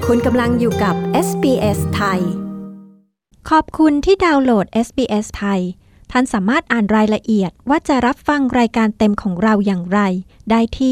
คุณกำลังอยู่กับ SBS ไทยขอบคุณที่ดาวน์โหลด SBS ไทยท่านสามารถอ่านรายละเอียดว่าจะรับฟังรายการเต็มของเราอย่างไรได้ที่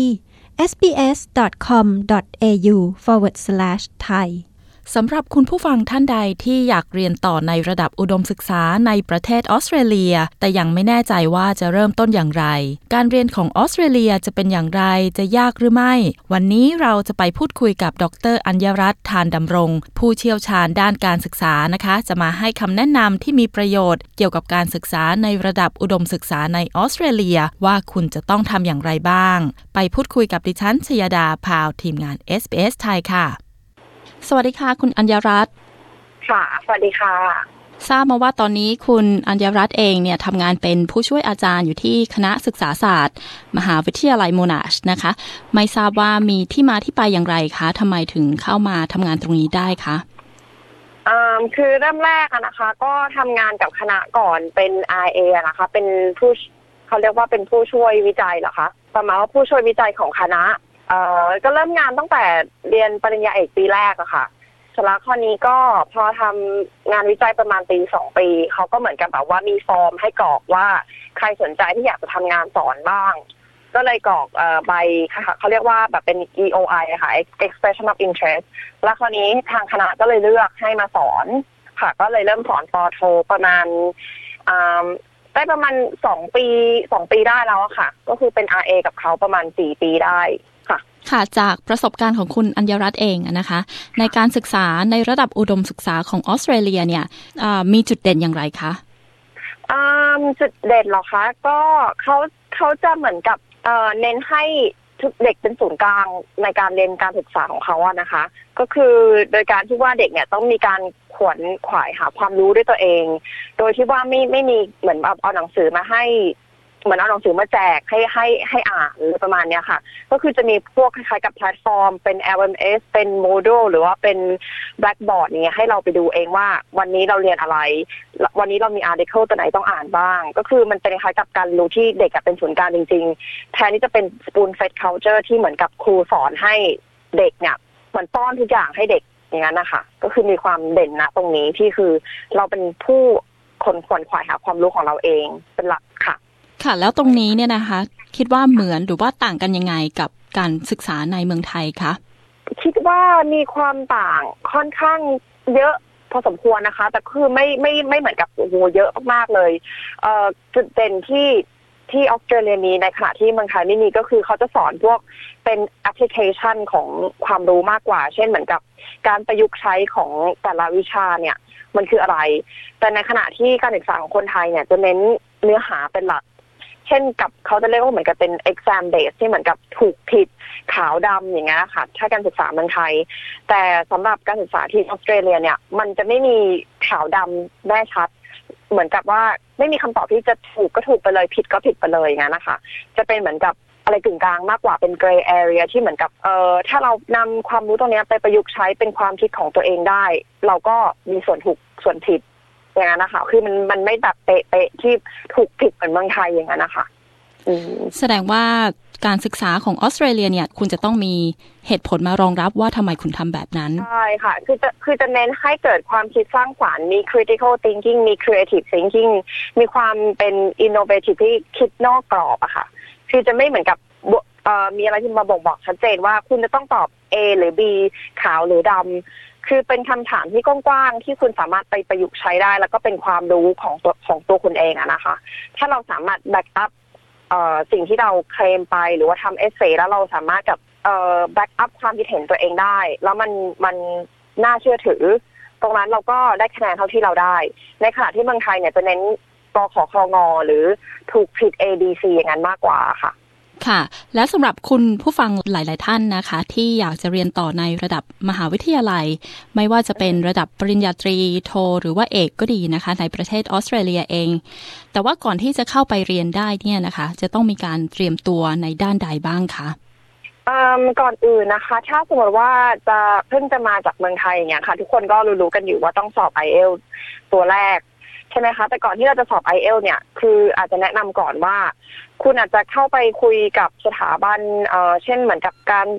sbs.com.au/thai สำหรับคุณผู้ฟังท่านใดที่อยากเรียนต่อในระดับอุดมศึกษาในประเทศออสเตรเลียแต่ยังไม่แน่ใจว่าจะเริ่มต้นอย่างไรการเรียนของออสเตรเลียจะเป็นอย่างไรจะยากหรือไม่วันนี้เราจะไปพูดคุยกับดร.อัญรัตน์ ธารดำรงผู้เชี่ยวชาญด้านการศึกษานะคะจะมาให้คำแนะนำที่มีประโยชน์เกี่ยวกับการศึกษาในระดับอุดมศึกษาในออสเตรเลียว่าคุณจะต้องทำอย่างไรบ้างไปพูดคุยกับดิฉันชยดาพาวทีมงาน SBS ไทยค่ะสวัสดีค่ะคุณอัญรัตน์ค่ะสวัสดีค่ะทราบมาว่าตอนนี้คุณอัญรัตน์เองเนี่ยทำงานเป็นผู้ช่วยอาจารย์อยู่ที่คณะศึกษาศาสตร์มหาวิทยาลัยโมนาชนะคะไม่ทราบว่ามีที่มาที่ไปอย่างไรคะทำไมถึงเข้ามาทำงานตรงนี้ได้คะคือเริ่มแรกนะคะก็ทำงานกับคณะก่อนเป็น RA นะคะเป็นผู้เขาเรียกว่าเป็นผู้ช่วยวิจัยเหรอคะประมาณว่าผู้ช่วยวิจัยของคณะก็เริ่มงานตั้งแต่เรียนปริญญาเอกปีแรกอะค่ะสำหรับข้อนี้ก็พอทำงานวิจัยประมาณปี2 ปีเขาก็เหมือนกับแบบว่ามีฟอร์มให้กรอกว่าใครสนใจที่อยากจะทำงานสอนบ้างก็เลยกรอกใบเขาเรียกว่าแบบเป็น EOI ค่ะ Expression of Interest แล้วข้อนี้ทางคณะก็เลยเลือกให้มาสอนค่ะก็เลยเริ่มสอนป.โทประมาณได้ประมาณ2 ปีได้แล้วค่ะก็คือเป็น RA กับเขาประมาณ4 ปีได้ค่ะจากประสบการณ์ของคุณอัญรัตน์เองนะคะในการศึกษาในระดับอุดมศึกษาของออสเตรเลียเนี่ยมีจุดเด่นอย่างไรคะจุดเด่นเหรอคะก็เขาจะเหมือนกับเน้นให้ทุกเด็กเป็นศูนย์กลางในการเรียนการศึกษาของเขาอะนะคะก็คือโดยการที่ว่าเด็กเนี่ยต้องมีการขวนขวายหาความรู้ด้วยตัวเองโดยที่ว่าไม่มีเหมือนเอาหนังสือมาให้เหมือนเอาหนังสือมาแจกให้อ่านหรือประมาณเนี้ยค่ะก็คือจะมีพวกคล้ายๆกับแพลตฟอร์มเป็น LMS เป็น Moodle หรือว่าเป็น Blackboard เนี่ยให้เราไปดูเองว่าวันนี้เราเรียนอะไรวันนี้เรามี article ตัวไหนต้องอ่านบ้างก็คือมันเป็นคล้ายกับการรู้ที่เด็กเป็นศูนย์กลางจริงๆแทนที่จะเป็น spoon fed culture ที่เหมือนกับครูสอนให้เด็กเนี่ยเหมือนป้อนทุกอย่างให้เด็กอย่างนั้นนะคะก็คือมีความเด่นนะตรงนี้ที่คือเราเป็นผู้คนขวนขวายหาความรู้ของเราเองเป็นหลักค่ะค่ะแล้วตรงนี้เนี่ยนะคะคิดว่าเหมือนหรือว่าต่างกันยังไงกับการศึกษาในเมืองไทยคะคิดว่ามีความต่างค่อนข้างเยอะพอสมควรนะคะแต่คือไม่เหมือนกับโอ้โหเยอะมากๆเลยจุดเด่นที่ออสเตรเลียมีในขณะที่เมืองไทยไม่มีก็คือเขาจะสอนพวกเป็นแอปพลิเคชันของความรู้มากกว่าเช่นเหมือนกับการประยุกต์ใช้ของแต่ละวิชาเนี่ยมันคืออะไรแต่ในขณะที่การศึกษาของคนไทยเนี่ยจะเน้นเนื้อหาเป็นหลักเช่นกับเขาจะเรียกว่าเหมือนกับเป็น exam base ที่เหมือนกับถูกผิดขาวดำอย่างเงี้ยค่ะถ้าการศึกษาเมืองไทยแต่สำหรับการศึกษาที่ออสเตรเลียเนี่ยมันจะไม่มีขาวดำแน่ชัดเหมือนกับว่าไม่มีคำตอบที่จะถูกก็ถูกไปเลยผิดก็ผิดไปเลยอย่างเงี้ยนะคะจะเป็นเหมือนกับอะไรกึ่งกลางมากกว่าเป็น gray area ที่เหมือนกับถ้าเรานำความรู้ตรงนี้ไปประยุกต์ใช้เป็นความคิดของตัวเองได้เราก็มีส่วนถูกส่วนผิดอย่างนั้นนะคะคือมันไม่แบบเป๊ะที่ถูกผิดเหมือนเมืองไทยอย่างนั้นนะคะแสดงว่าการศึกษาของออสเตรเลียเนี่ยคุณจะต้องมีเหตุผลมารองรับว่าทำไมคุณทำแบบนั้นใช่ค่ะคือจะเน้นให้เกิดความคิดสร้างสรรค์มี critical thinking มี creative thinking มีความเป็น innovative ที่คิดนอกกรอบอะค่ะคือจะไม่เหมือนกับมีอะไรที่มาบ่งบอกชัดเจนว่าคุณจะต้องตอบ A หรือ B ขาวหรือดำคือเป็นคำถามที่กว้างๆที่คุณสามารถไปประยุกต์ใช้ได้แล้วก็เป็นความรู้ของตัวคุณเองอะนะคะถ้าเราสามารถ back up สิ่งที่เราเคลมไปหรือว่าทำเอเซแล้วเราสามารถกับback up ความคิดเห็นตัวเองได้แล้วมันน่าเชื่อถือตรงนั้นเราก็ได้คะแนนเท่าที่เราได้ในขณะที่เมืองไทยเนี่ยจะเน้นกขคงหรือถูกผิด A B C อย่างนั้นมากกว่าค่ะค่ะและสำหรับคุณผู้ฟังหลายๆท่านนะคะที่อยากจะเรียนต่อในระดับมหาวิทยาลัยไม่ว่าจะเป็นระดับปริญญาตรีโทหรือว่าเอกก็ดีนะคะในประเทศออสเตรเลียเองแต่ว่าก่อนที่จะเข้าไปเรียนได้เนี่ยนะคะจะต้องมีการเตรียมตัวในด้านใดบ้างคะก่อนอื่นนะคะถ้าสมมติว่าจะเพิ่งจะมาจากเมืองไทยอย่างเงี้ยค่ะทุกคนก็รู้ๆกันอยู่ว่าต้องสอบ IELTS ตัวแรกใช่ไหมคะแต่ก่อนที่เราจะสอบ IELTS เนี่ยคืออาจจะแนะนำก่อนว่าคุณอาจจะเข้าไปคุยกับสถาบันเช่นเหมือนกับการ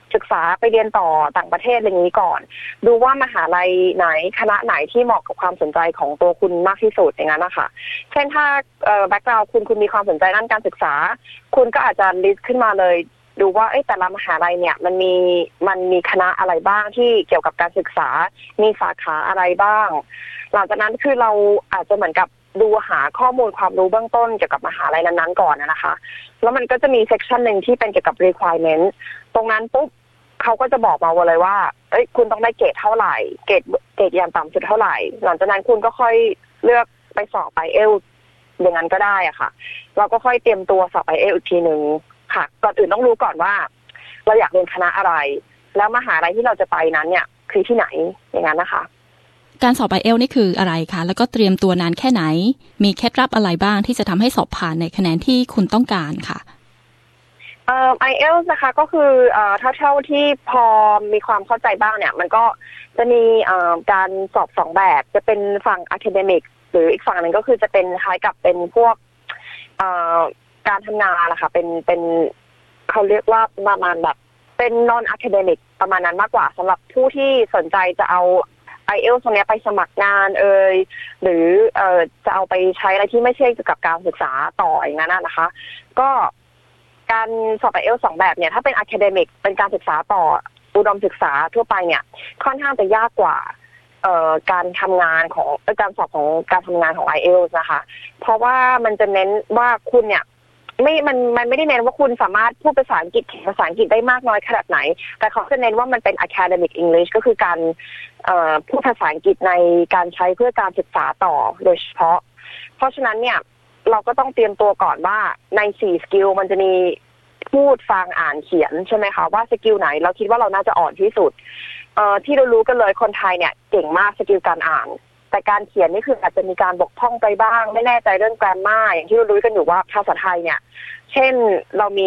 ศึกษาไปเรียนต่อต่างประเทศอะไรนี้ก่อนดูว่ามหาลัยไหนคณะไหนที่เหมาะกับความสนใจของตัวคุณมากที่สุดอย่างนั้นนะคะเช่นถ้าแบ็คกราวด์คุณมีความสนใจด้านการศึกษาคุณก็อาจจะลิสต์ขึ้นมาเลยดูว่าแต่ละมหาลัยเนี่ยมันมีคณะอะไรบ้างที่เกี่ยวกับการศึกษามีสาขาอะไรบ้างหลังจากนั้นคือเราอาจจะเหมือนกับดูหาข้อมูลความรู้เบื้องต้นเกี่ยวกับมหาลัยนั้นๆก่อนนะคะแล้วมันก็จะมีเซกชันหนึ่งที่เป็นเกี่ยวกับ requirement ตรงนั้นปุ๊บเขาก็จะบอกมาเลยว่าคุณต้องได้เกรดเท่าไหร่เกรดอย่างต่ำสุดเท่าไหร่หลังจากนั้นคุณก็ค่อยเลือกไปสอบIELTSอย่างนั้นก็ได้อะค่ะเราก็ค่อยเตรียมตัวสอบIELTSอีกทีนึงค่ะก่อนอื่นต้องรู้ก่อนว่าเราอยากเรียนคณะอะไรแล้วมหาลัยที่เราจะไปนั้นเนี่ยคือที่ไหนอย่างนั้นนะคะการสอบIELTSนี่คืออะไรคะแล้วก็เตรียมตัวนานแค่ไหนมีเคล็ดลับอะไรบ้างที่จะทำให้สอบผ่านในคะแนนที่คุณต้องการค่ะ IELTS นะคะก็คือถ้าเท่าที่พอมีความเข้าใจบ้างเนี่ยมันก็จะมีการสอบ2แบบจะเป็นฝั่ง academic หรืออีกฝั่งนึงก็คือจะเป็นคล้ายกับเป็นพวกการทำงานนะคะเป็นเขาเรียกว่าประมาณแบบเป็น non academic ประมาณนั้นมากกว่าสำหรับผู้ที่สนใจจะเอาIELTS ตรงนี้ไปสมัครงานหรือจะเอาไปใช้อะไรที่ไม่ใช่เกี่ยวกับการศึกษาต่ออย่างนั้นนะคะก็การสอบIELTS 2แบบเนี่ยถ้าเป็น academic เป็นการศึกษาต่ออุดมศึกษาทั่วไปเนี่ยค่อนข้างจะยากกว่าการทำงานของการสอบของการทำงานของ IELTS นะคะเพราะว่ามันจะเน้นว่าคุณเนี่ยมันไม่ได้เน้นว่าคุณสามารถพูดภาษาอังกฤษเขียนภาษาอังกฤษได้มากน้อยขนาดไหนแต่เขาจะเน้นว่ามันเป็น academic English ก็คือการพูดภาษาอังกฤษในการใช้เพื่อการศึกษาต่อโดยเฉพาะเพราะฉะนั้นเนี่ยเราก็ต้องเตรียมตัวก่อนว่าใน4สกิลมันจะมีพูดฟังอ่านเขียนใช่ไหมคะว่าสกิลไหนเราคิดว่าเราน่าจะอ่อนที่สุดที่เรารู้กันเลยคนไทยเนี่ยเก่งมากสกิลการอ่านแต่การเขียนนี่คืออาจจะมีการบกพร่องไปบ้างไม่แน่ใจเรื่อง grammar อย่างที่เรารู้กันอยู่ว่าภาษาไทยเนี่ยเช่นเรามี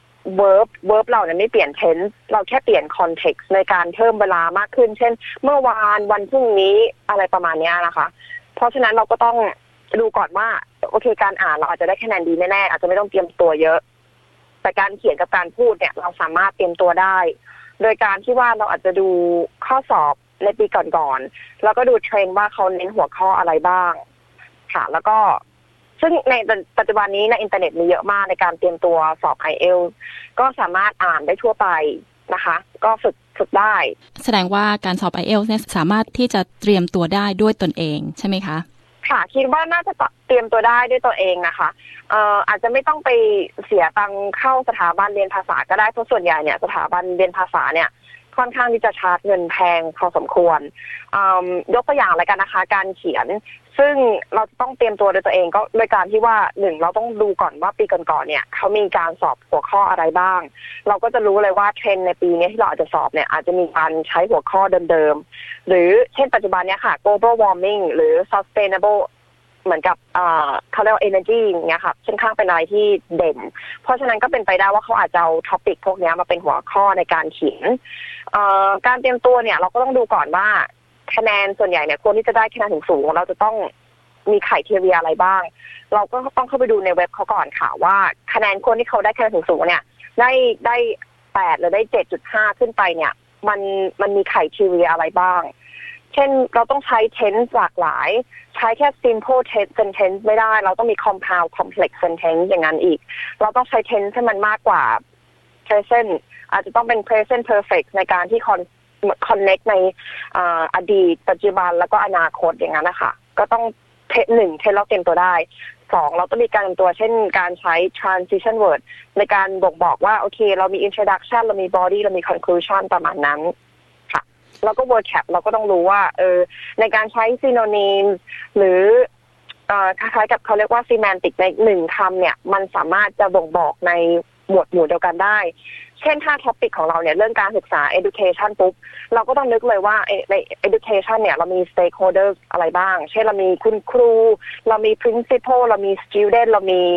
verb เราเนี่ยไม่เปลี่ยน tense เราแค่เปลี่ยน context ในการเพิ่มเวลามากขึ้นเช่นเมื่อวานวันพรุ่งนี้อะไรประมาณนี้นะคะเพราะฉะนั้นเราก็ต้องดูก่อนว่าโอเคการอ่านเราอาจจะได้คะแนนดีแน่ๆอาจจะไม่ต้องเตรียมตัวเยอะแต่การเขียนกับการพูดเนี่ยเราสามารถเตรียมตัวได้โดยการที่ว่าเราอาจจะดูข้อสอบในปีก่อนๆแล้วก็ดูเทรนด์ว่าเขาเน้นหัวข้ออะไรบ้างค่ะแล้วก็ซึ่งในปัจจุบันนี้ในอินเทอร์เน็ตมีเยอะมากในการเตรียมตัวสอบ IELTS ก็สามารถอ่านได้ทั่วไปนะคะก็ฝึกได้แสดงว่าการสอบ IELTS เนี่ยสามารถที่จะเตรียมตัวได้ด้วยตนเองใช่ไหมคะค่ะคิดว่าน่าจะเตรียมตัวได้ด้วยตัวเองนะคะอาจจะไม่ต้องไปเสียตังค์เข้าสถาบันเรียนภาษาก็ได้เพราะส่วนใหญ่เนี่ยสถาบันเรียนภาษาเนี่ยค่อนข้างที่จะชาร์จเงินแพงพอสมควรยกตัวอย่างอะไรกันนะคะการเขียนซึ่งเราจะต้องเตรียมตัวโดยตัวเองก็โดยการที่ว่า1เราต้องดูก่อนว่าปีก่อนๆเนี่ยเขามีการสอบหัวข้ออะไรบ้างเราก็จะรู้เลยว่าเทรนด์ในปีนี้ที่เราอาจจะสอบเนี่ยอาจจะมีการใช้หัวข้อเดิมๆหรือเช่นปัจจุบันเนี่ยค่ะ global warming หรือ sustainable เหมือนกับเขาเรียกว่า energy อย่างเงี้ยค่ะค่อนข้างเป็นอะไรที่เด่นเพราะฉะนั้นก็เป็นไปได้ว่าเขาอาจจะเอาท็อปิกพวกนี้มาเป็นหัวข้อในการเขียนการเตรียมตัวเนี่ยเราก็ต้องดูก่อนว่าคะแนนส่วนใหญ่เนี่ยคนที่จะได้คะแนนสูงๆเราจะต้องมีไครทีเรียอะไรบ้างเราก็ต้องเข้าไปดูในเว็บเขาก่อนค่ะว่าคะแนนคนที่เขาได้คะแนนสูงๆเนี่ยได้8หรือได้ 7.5 ขึ้นไปเนี่ยมันมีไครทีเรียอะไรบ้างเช่นเราต้องใช้ tense หลากหลายใช้แค่ simple sentence ไม่ได้เราต้องมี compound complex sentence อย่างนั้นอีกเราต้องใช้ tense ให้มันมากกว่า present อาจจะต้องเป็น present perfect ในการที่connect ในอดีตปัจจุบันแล้วก็อนาคตอย่างนั้นนะคะก็ต้องเทเราเตรียมตัวได้2เราต้องมีการเตรียมตัวเช่นการใช้ transition word ในการบอกว่าโอเคเรามี introduction เรามี body เรามี conclusion ประมาณนั้นค่ะแล้วก็ vocab เราก็ต้องรู้ว่าในการใช้ synonym หรือคล้ายๆกับเขาเรียกว่า semantic ใน1คำเนี่ยมันสามารถจะบ่งบอกในหมวดหมู่เดียวกันได้เช่นถ้าท็อปิกของเราเนี่ยเรื่องการศึกษา education ปุ๊บเราก็ต้องนึกเลยว่าใน education เนี่ยเรามี stakeholders อะไรบ้างเช่นเรามีคุณครูเรามี principal เรามี student เรามี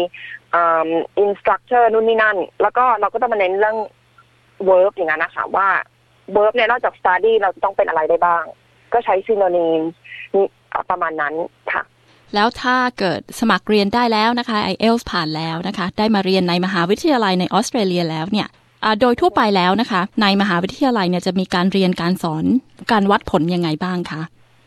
instructor นู่นนี่นั่นแล้วก็เราก็ต้องมาเน้นเรื่อง verb อย่างนั้นนะคะว่า verb เนี่ยนอกจาก study เราต้องเป็นอะไรได้บ้างก็ใช้ synonym ประมาณนั้นค่ะแล้วถ้าเกิดสมัครเรียนได้แล้วนะคะ IELTS ผ่านแล้วนะคะได้มาเรียนในมหาวิทยาลัยในออสเตรเลียแล้วเนี่ยโดยทั่วไปแล้วนะคะในมหาวิทยาลัยเนี่ยจะมีการเรียนการสอนการวัดผลยังไงบ้างคะ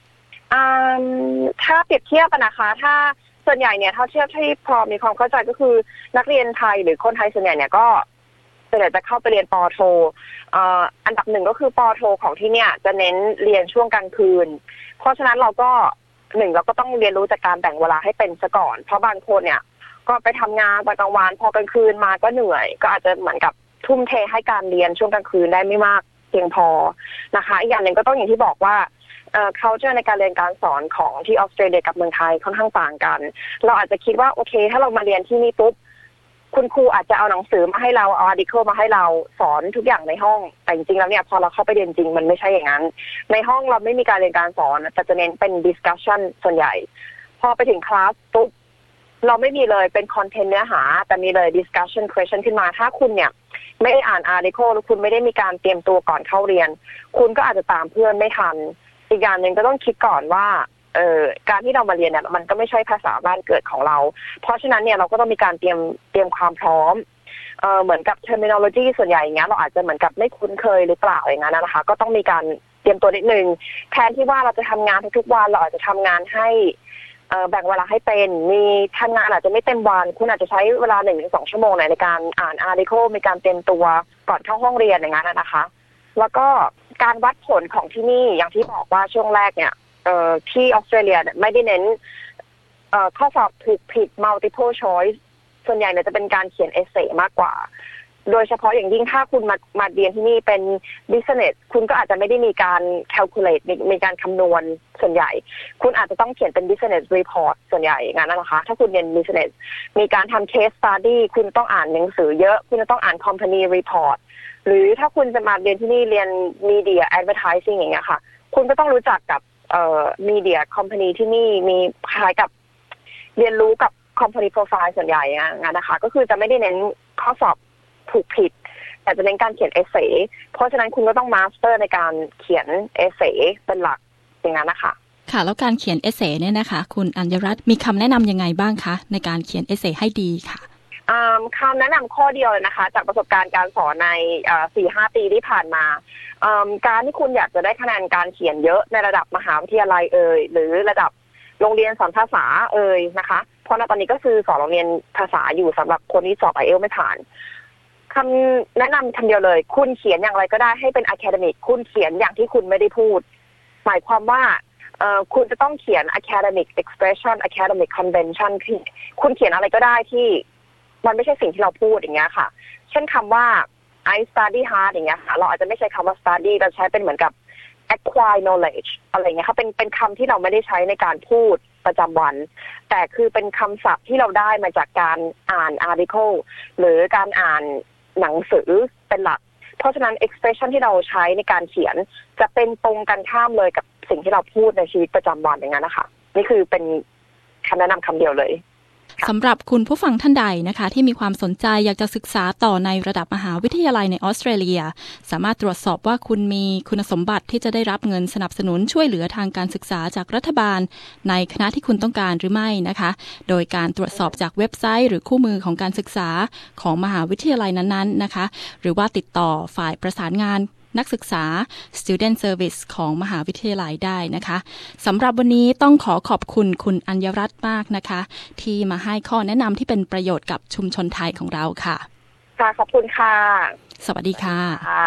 ถ้าเปรียบเทียบนะคะถ้าส่วนใหญ่เนี่ยเท่าเทียบที่พอมีความเข้าใจก็คือนักเรียนไทยหรือคนไทยส่วนใหญ่เนี่ยก็ส่วนใหญ่จะเข้าไปเรียนป.โทอันดับหนึ่งก็คือป.โทของที่เนี่ยจะเน้นเรียนช่วงกลางคืนเพราะฉะนั้นเราก็เราก็ต้องเรียนรู้จากการแบ่งเวลาให้เป็นซะก่อนเพราะบางคนเนี่ยก็ไปทำงานตอนกลางวันพอกลางคืนมาก็เหนื่อยก็อาจจะเหมือนกับทุ่มเทให้การเรียนช่วงกลางคืนได้ไม่มากเพียงพอนะคะอีกอย่างหนึ่งก็ต้องอย่างที่บอกว่าculture ในการเรียนการสอนของที่ออสเตรเลียกับเมืองไทยค่อนข้างต่างกันเราอาจจะคิดว่าโอเคถ้าเรามาเรียนที่นี่ปุ๊บคุณครูอาจจะเอาหนังสือมาให้เราเอา article มาให้เราสอนทุกอย่างในห้องแต่จริงๆแล้วเนี่ยพอเราเข้าไปเรียนจริงมันไม่ใช่อย่างนั้นในห้องเราไม่มีการเรียนการสอนแต่จะเน้นเป็น discussion ส่วนใหญ่พอไปถึงคลาสปุ๊บเราไม่มีเลยเป็นคอนเทนต์เนื้อหาแต่มีเลย discussion question ขึ้นมาถ้าคุณเนี่ยไม่ได้อ่าน article หรือคุณไม่ได้มีการเตรียมตัวก่อนเข้าเรียนคุณก็อาจจะตามเพื่อนไม่ทันอีกอย่างหนึ่งก็ต้องคิดก่อนว่าการที่เรามาเรียนเนี่ยมันก็ไม่ใช่ภาษาบ้านเกิดของเราเพราะฉะนั้นเนี่ยเราก็ต้องมีการเตรียมความพร้อมเหมือนกับ terminology ส่วนใหญ่อย่างเงี้ยเราอาจจะเหมือนกับไม่คุ้นเคยหรือเปล่าอย่างนั้นนะคะก็ต้องมีการเตรียมตัวนิดนึงแทนที่ว่าเราจะทำงานทุกๆวันเราอาจจะทำงานให้แบ่งเวลาให้เป็นมีทำงานอาจจะไม่เต็มวันคุณอาจจะใช้เวลา 1-2 ชั่วโมงในการอ่าน article มีการเตรียมตัวก่อนเข้าห้องเรียนอย่างนั้นนะคะแล้วก็การวัดผลของที่นี่อย่างที่บอกว่าช่วงแรกเนี่ยที่ออสเตรเลียไม่ได้เน้นข้อสอบถูกผิด multiple choice ส่วนใหญ่เนี่ยจะเป็นการเขียนเอเซ่มากกว่าโดยเฉพาะอย่างยิ่งถ้าคุณมาเรียนที่นี่เป็น business คุณก็อาจจะไม่ได้มีการ calculate มีการคำนวณส่วนใหญ่คุณอาจจะต้องเขียนเป็น business report ส่วนใหญ่งั้นนะคะถ้าคุณเรียน business มีการทำ case study คุณต้องอ่านหนังสือเยอะคุณจะต้องอ่าน company reportหรือถ้าคุณจะมาเรียนที่นี่เรียน media advertising อย่างเงี้ยค่ะคุณก็ต้องรู้จักกับmedia company ที่นี่มีคล้ายกับเรียนรู้กับ company profile ส่วนใหญ่งั้นนะคะก็คือจะไม่ได้เน้นข้อสอบถูกผิดแต่จะเน้นการเขียนเอเซ่เพราะฉะนั้นคุณก็ต้องมาสเตอร์ในการเขียนเอเซ่เป็นหลักอย่างนั้นนะคะค่ะแล้วการเขียนเอเซ่เนี่ยนะคะคุณอัญรัตน์มีคำแนะนำยังไงบ้างคะในการเขียนเอเซ่ให้ดีค่ะคำแนะนำข้อเดียวเลยนะคะจากประสบการณ์การสอนใน 4-5 ปีที่ผ่านมาการที่คุณอยากจะได้คะแนนการเขียนเยอะในระดับมหาวิทยาลัยหรือระดับโรงเรียนสอนภาษานะคะเพราะณตอนนี้ก็คือสอนโรงเรียนภาษาอยู่สำหรับคนที่สอบ IELTS ไม่ผ่านคำแนะนำคำเดียวเลยคุณเขียนอย่างไรก็ได้ให้เป็น academic คุณเขียนอย่างที่คุณไม่ได้พูดหมายความว่าคุณจะต้องเขียน academic expression academic convention คุณเขียนอะไรก็ได้ที่มันไม่ใช่สิ่งที่เราพูดอย่างเงี้ยค่ะเช่นคำว่า I study hard อย่างเงี้ยค่ะเราอาจจะไม่ใช้คำว่า study เราใช้เป็นเหมือนกับ acquire knowledge อะไรเงี้ยค่ะเป็นคำที่เราไม่ได้ใช้ในการพูดประจำวันแต่คือเป็นคำศัพท์ที่เราได้มาจากการอ่าน article หรือการอ่านหนังสือเป็นหลักเพราะฉะนั้น expression ที่เราใช้ในการเขียนจะเป็นตรงกันข้ามเลยกับสิ่งที่เราพูดในชีวิตประจำวันอย่างนั้นนะคะนี่คือเป็นคำแนะนำคำเดียวเลยสำหรับคุณผู้ฟังท่านใดนะคะที่มีความสนใจอยากจะศึกษาต่อในระดับมหาวิทยาลัยในออสเตรเลียสามารถตรวจสอบว่าคุณมีคุณสมบัติที่จะได้รับเงินสนับสนุนช่วยเหลือทางการศึกษาจากรัฐบาลในคณะที่คุณต้องการหรือไม่นะคะโดยการตรวจสอบจากเว็บไซต์หรือคู่มือของการศึกษาของมหาวิทยาลัยนั้นๆนะคะหรือว่าติดต่อฝ่ายประสานงานนักศึกษา Student Service ของมหาวิทยาลัยได้นะคะสำหรับวันนี้ต้องขอบคุณคุณอัญรัตน์มากนะคะที่มาให้ข้อแนะนำที่เป็นประโยชน์กับชุมชนไทยของเราค่ะค่ะขอบคุณค่ะสวัสดีค่ะ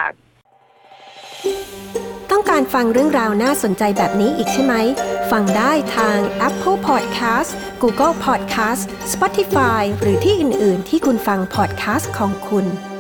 ต้องการฟังเรื่องราวน่าสนใจแบบนี้อีกใช่ไหมฟังได้ทาง Apple Podcast Google Podcast Spotify หรือที่อื่นๆที่คุณฟัง podcast ของคุณ